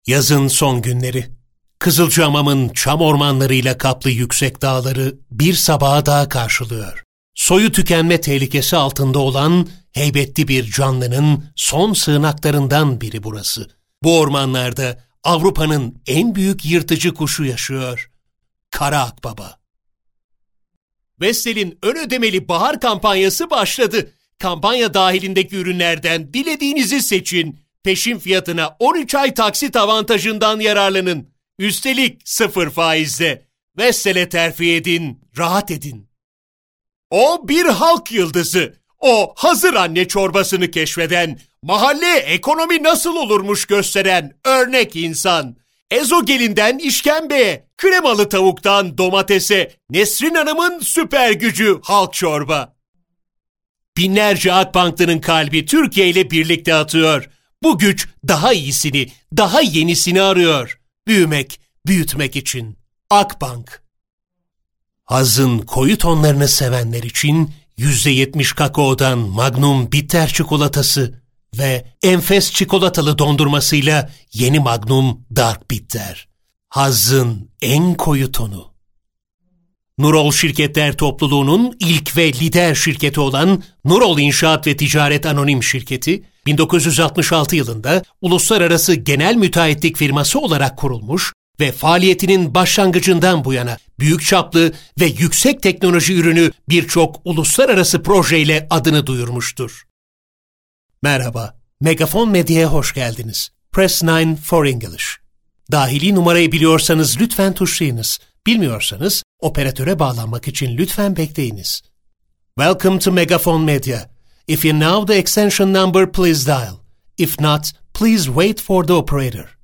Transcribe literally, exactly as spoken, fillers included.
Yazın son günleri. Kızılcahamam'ın çam ormanlarıyla kaplı yüksek dağları bir sabaha daha karşılıyor. Soyu tükenme tehlikesi altında olan heybetli bir canlının son sığınaklarından biri burası. Bu ormanlarda Avrupa'nın en büyük yırtıcı kuşu yaşıyor. Kara akbaba. Vestel'in ön ödemeli bahar kampanyası başladı. Kampanya dahilindeki ürünlerden dilediğinizi seçin. Peşin fiyatına on üç ay taksit avantajından yararlanın. Üstelik sıfır faizle. Vestel'e terfi edin, rahat edin. O bir halk yıldızı. O hazır anne çorbasını keşfeden, mahalle ekonomi nasıl olurmuş gösteren örnek insan. Ezogelin'den işkembeye, kremalı tavuktan domatese, Nesrin Hanım'ın süper gücü halk çorba. Binlerce Akbanklı'nın kalbi Türkiye ile birlikte atıyor. Bu güç daha iyisini, daha yenisini arıyor. Büyümek, büyütmek için. Akbank. Hazın koyu tonlarını sevenler için yüzde yetmiş kakaodan Magnum bitter çikolatası ve enfes çikolatalı dondurmasıyla yeni Magnum Dark Bitter. Hazın en koyu tonu. Nurol Şirketler Topluluğu'nun ilk ve lider şirketi olan Nurol İnşaat ve Ticaret Anonim Şirketi, bin dokuz yüz altmış altı yılında uluslararası genel müteahhitlik firması olarak kurulmuş ve faaliyetinin başlangıcından bu yana büyük çaplı ve yüksek teknoloji ürünü birçok uluslararası projeyle adını duyurmuştur. Merhaba, Megafon Medya'ya hoş geldiniz. Press nine for English. Dahili numarayı biliyorsanız lütfen tuşlayınız. Bilmiyorsanız operatöre bağlanmak için lütfen bekleyiniz. Welcome to Megafon Media. If you know the extension number, please dial. If not, please wait for the operator.